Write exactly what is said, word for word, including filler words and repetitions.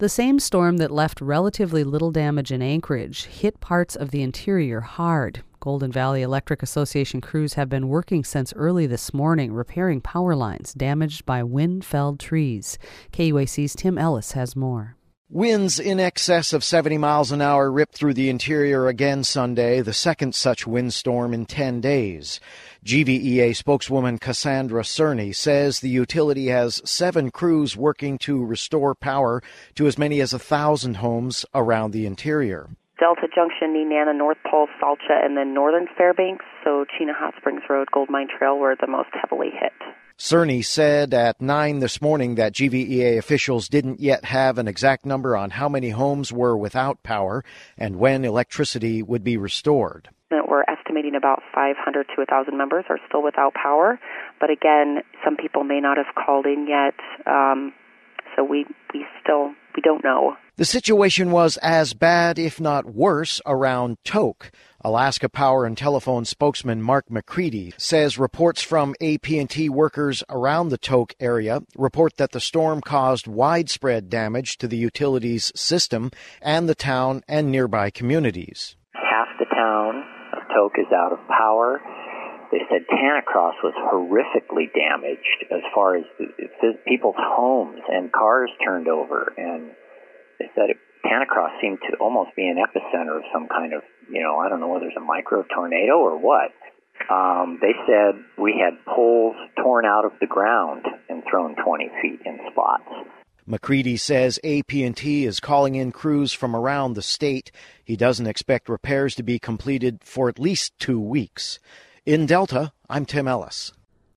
The same storm that left relatively little damage in Anchorage hit parts of the interior hard. Golden Valley Electric Association crews have been working since early this morning, repairing power lines damaged by wind-felled trees. K U A C's Tim Ellis has more. Winds in excess of seventy miles an hour ripped through the interior again Sunday, the second such windstorm in ten days. G V E A spokeswoman Cassandra Cerny says the utility has seven crews working to restore power to as many as a thousand homes around the interior. Delta Junction, Nenana, North Pole, Salcha, and then northern Fairbanks, so Chena Hot Springs Road, Gold Mine Trail were the most heavily hit. Cerny said at nine this morning that G V E A officials didn't yet have an exact number on how many homes were without power and when electricity would be restored. We're estimating about five hundred to one thousand members are still without power, but again, some people may not have called in yet, um, so we, we still we don't know. The situation was as bad, if not worse, around Tok. Alaska Power and Telephone spokesman Mark McCready says reports from A P and T workers around the Tok area report that the storm caused widespread damage to the utilities system and the town and nearby communities. Half the town of Tok is out of power. They said Tanacross was horrifically damaged as far as people's homes and cars turned over, and they said it, Tanacross seemed to almost be an epicenter of some kind of, you know, I don't know whether it's a micro tornado or what. Um, they said we had poles torn out of the ground and thrown twenty feet in spots. McCready says A P and T is calling in crews from around the state. He doesn't expect repairs to be completed for at least two weeks. In Delta, I'm Tim Ellis.